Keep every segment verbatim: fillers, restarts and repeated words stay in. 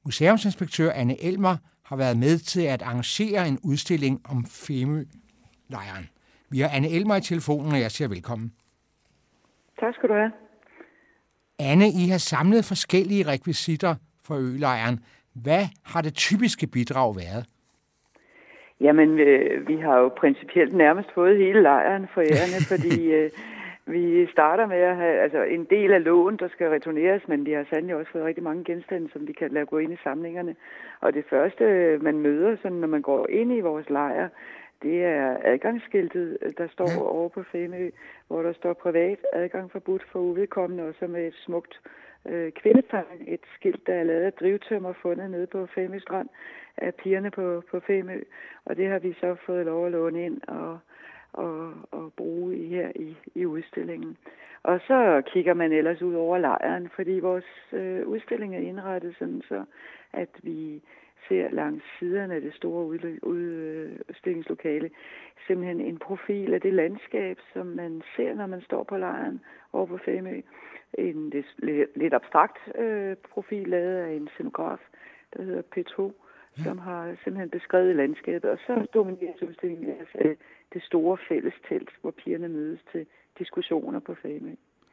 Museumsinspektør Anne Elmer har været med til at arrangere en udstilling om Femølejren. Vi har Anne Elmer i telefonen, og jeg siger velkommen. Tak skal du have. Anne, I har samlet forskellige rekvisitter for ølejren. Hvad har det typiske bidrag været? Jamen, øh, vi har jo principielt nærmest fået hele lejren for ærende, fordi øh, vi starter med at have altså, en del af lån, der skal returneres, men vi har sandelig også fået rigtig mange genstande, som vi kan lade gå ind i samlingerne. Og det første, man møder, sådan, når man går ind i vores lejr, det er adgangsskiltet, der står ja. over på Femø, hvor der står privat adgang forbudt for uvedkommende, og så med et smukt øh, kvindetegn, et skilt, der er lavet af drivtømmer fundet nede på Femø Strand af pigerne på, på Femø. Og det har vi så fået lov at låne ind og, og, og bruge i, her i, i udstillingen. Og så kigger man ellers ud over lejren, fordi vores øh, udstilling er indrettet sådan så, at vi ser langs siderne af det store udstillingslokale simpelthen en profil af det landskab, som man ser, når man står på lejren over på Femø. En lidt, lidt abstrakt øh, profil lavet af en scenograf, der hedder P to, ja. som har simpelthen beskrevet landskabet. Og så domineres udstillingen af det store fællestelt, hvor pigerne mødes til diskussioner på Femø.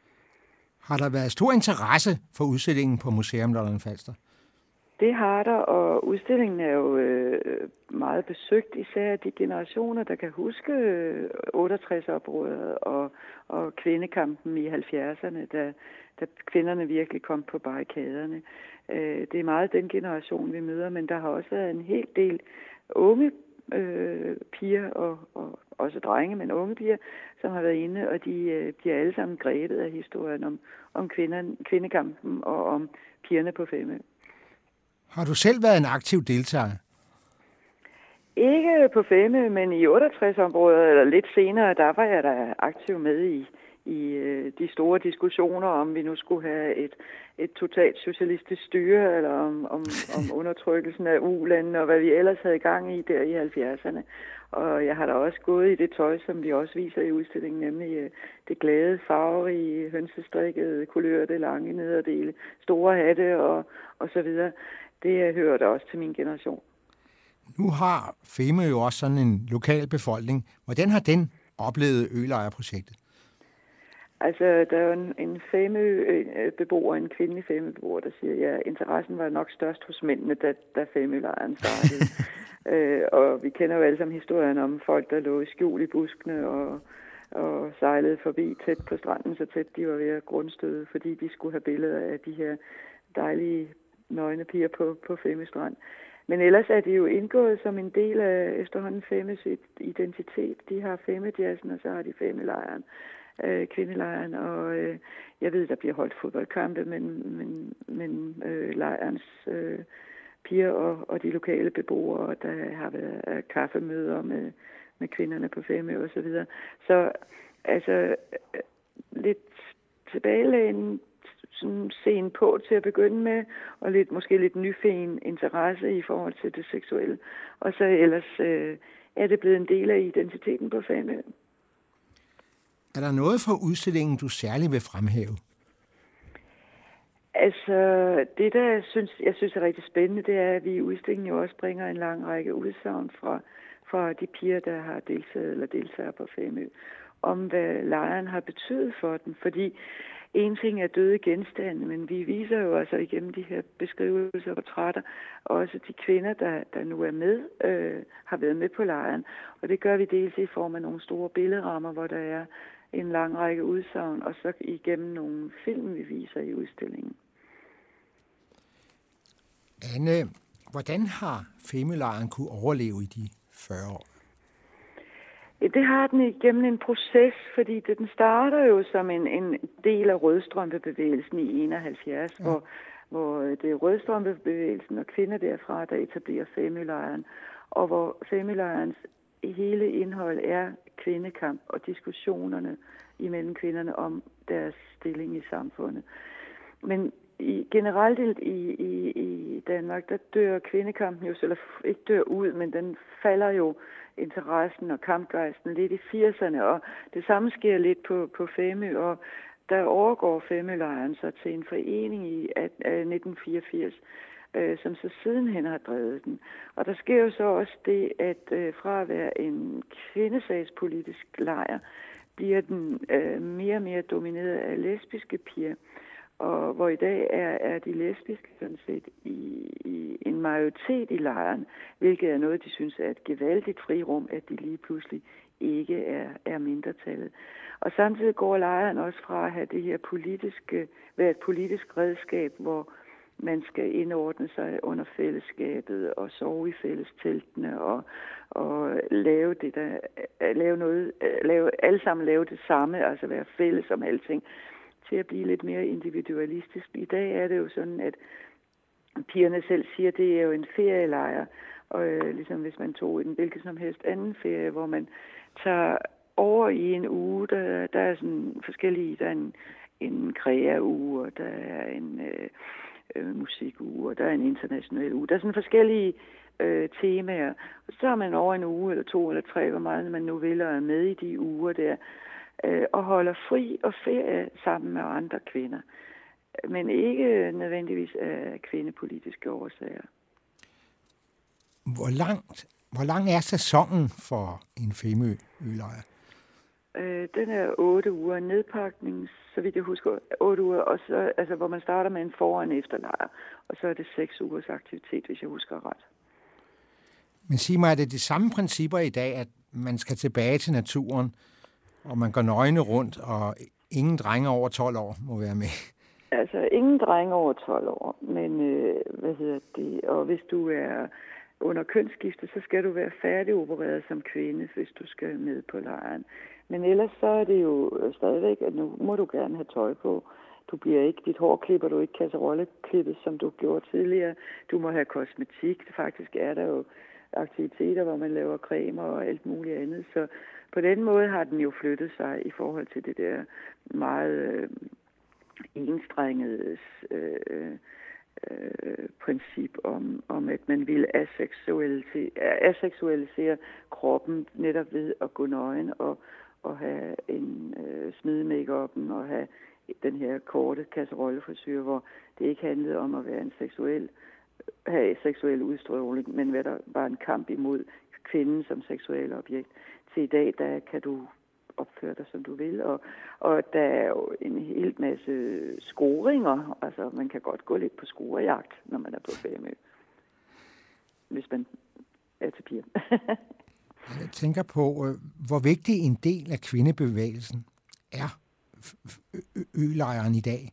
Har der været stor interesse for udstillingen på Museum Lolland-Falster? Det har der, og udstillingen er jo øh, meget besøgt, især de generationer, der kan huske øh, otteogtres-oprøret og, og kvindekampen i halvfjerdserne, da, da kvinderne virkelig kom på barrikaderne. Øh, det er meget den generation, vi møder, men der har også været en hel del unge øh, piger, og, og også drenge, men unge piger, som har været inde, og de øh, bliver alle sammen grebet af historien om, om kvinderne, kvindekampen og om pigerne på Femø. Har du selv været en aktiv deltager? Ikke på Femø, men i otteogtres-området, eller lidt senere, der var jeg da aktiv med i, i de store diskussioner, om vi nu skulle have et, et totalt socialistisk styre, eller om, om, om undertrykkelsen af ulandene, og hvad vi ellers havde gang i der i halvfjerdserne. Og jeg har da også gået i det tøj, som vi også viser i udstillingen, nemlig det glade, farverige, hønsestrikkede, kulørte, lange nederdele, store hatte og, og så videre. Det hører da også til min generation. Nu har Femø jo også sådan en lokal befolkning. Hvordan har den oplevet ølejrprojektet? Altså, der er jo en, en Femø-beboer, en kvindelig Femø-beboer, der siger, at ja, interessen var nok størst hos mændene, da, da Femølejren startede. øh, og vi kender jo alle sammen historien om folk, der lå i skjul i buskene og, og sejlede forbi tæt på stranden, så tæt de var ved at grundstøde, fordi de skulle have billeder af de her dejlige nøgne piger på, på Femø Strand. Men ellers er det jo indgået som en del af efterhånden Femøs identitet. De har Femø-jazzen, og så har de Femølejren, øh, kvindelejren, og øh, jeg ved, der bliver holdt fodboldkampe, men, men, men øh, lejrens øh, piger og, og de lokale beboere, der har været øh, kaffemøder med, med kvinderne på Femø og så videre. Så altså øh, lidt tilbagelænet, sådan sen på til at begynde med, og lidt, måske lidt nyfæn interesse i forhold til det seksuelle. Og så ellers øh, er det blevet en del af identiteten på Femø. Er der noget fra udstillingen, du særligt vil fremhæve? Altså, det der synes, jeg synes er rigtig spændende, det er, at vi i udstillingen jo også bringer en lang række udsagn fra, fra de piger, der har deltaget eller deltager på Femø, om hvad lejren har betydet for dem. Fordi en ting er døde genstande, men vi viser jo altså igennem de her beskrivelser og portrætter også de kvinder, der, der nu er med, øh, har været med på lejren. Og det gør vi dels i form af nogle store billedrammer, hvor der er en lang række udsagn, og så igennem nogle film, vi viser i udstillingen. Anne, hvordan har Femølejren kunne overleve i de fyrre år? Det har den igennem en proces, fordi det, den starter jo som en, en del af rødstrømpebevægelsen i enoghalvfjerds, ja. hvor, hvor det er rødstrømpebevægelsen og kvinder derfra, der etablerer Femølejren, og hvor Femølejrens hele indhold er kvindekamp og diskussionerne imellem kvinderne om deres stilling i samfundet. Men i, generelt i, i, i Danmark, der dør kvindekampen jo, eller ikke dør ud, men den falder jo interessen og kampgejsten lidt i firserne, og det samme sker lidt på, på Femø, og der overgår Femølejren så til en forening i nitten fireogfirs, øh, som så sidenhen har drevet den. Og der sker jo så også det, at øh, fra at være en kvindesagspolitisk lejr, bliver den øh, mere og mere domineret af lesbiske piger. Og hvor i dag er, er de lesbiske sådan set i, i en majoritet i lejren, hvilket er noget, de synes er et gevaldigt frirum, at de lige pludselig ikke er, er mindretallet. Og samtidig går lejren også fra at have det her politiske, være et politisk redskab, hvor man skal indordne sig under fællesskabet og sove i fællesteltene og, og lave det der, lave noget, lave, alle sammen lave det samme, altså være fælles om alting, til at blive lidt mere individualistisk. I dag er det jo sådan, at pigerne selv siger, at det er jo en ferielejr, og øh, ligesom hvis man tog en hvilken som helst anden ferie, hvor man tager over i en uge, der, der er sådan forskellige, der er en, en krea-uge, og der er en øh, øh, musikuge, og der er en international uge. Der er sådan forskellige øh, temaer. Og så har man over en uge, eller to, eller tre, hvor meget man nu vil, og er med i de uger der, øh, og holder fri og ferie sammen med andre kvinder. Men ikke nødvendigvis af kvindepolitiske årsager. Hvor langt, hvor lang er sæsonen for en Femølejr? Øh, den er otte uger nedpakning, så vidt jeg husker, otte uger, og så, altså, hvor man starter med en for- og en efterlejr, og så er det seks ugers aktivitet, hvis jeg husker ret. Men sig mig, er det de samme principper i dag, at man skal tilbage til naturen, og man går nøgne rundt, og ingen drenge over tolv år må være med? Altså, ingen drenge over tolv år, men øh, hvad hedder det, og hvis du er under kønsskifte, så skal du være færdigopereret som kvinde, hvis du skal med på lejren. Men ellers så er det jo stadigvæk, at nu må du gerne have tøj på. Du bliver ikke, dit hår klipper du ikke kasserolleklippet, som du gjorde tidligere. Du må have kosmetik. Faktisk er der jo aktiviteter, hvor man laver cremer og alt muligt andet. Så på den måde har den jo flyttet sig i forhold til det der meget øh, enstrengede øh, øh, princip om, om, at man ville aseksualisere, aseksualisere kroppen netop ved at gå nøgen og, og have en øh, smide make-up'en og have den her korte kasserollefrisyr, hvor det ikke handlede om at være en seksuel, have seksuel udstråling, men hvad der var en kamp imod kvinden som seksuel objekt. Til i dag, der kan du opføre dig, som du vil, og, og der er jo en hel masse scoringer. Altså, man kan godt gå lidt på scorejagt, når man er på Femø, hvis man er til piger. Jeg tænker på, hvor vigtig en del af kvindebevægelsen er ølejren i dag.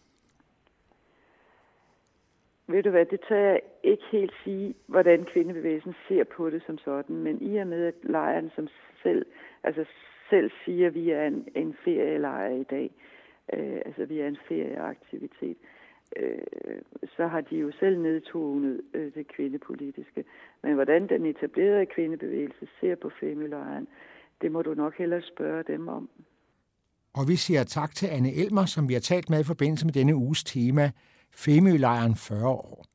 Ved du hvad, det tør jeg ikke helt sige, hvordan kvindebevægelsen ser på det som sådan, men i og med, at lejren som selv, altså selv siger, at vi er en, en ferielejr i dag, øh, altså vi er en ferieaktivitet, øh, så har de jo selv nedtonet øh, det kvindepolitiske. Men hvordan den etablerede kvindebevægelse ser på Femølejren, det må du nok hellere spørge dem om. Og vi siger tak til Anne Elmer, som vi har talt med i forbindelse med denne uges tema, Femølejren fyrre år.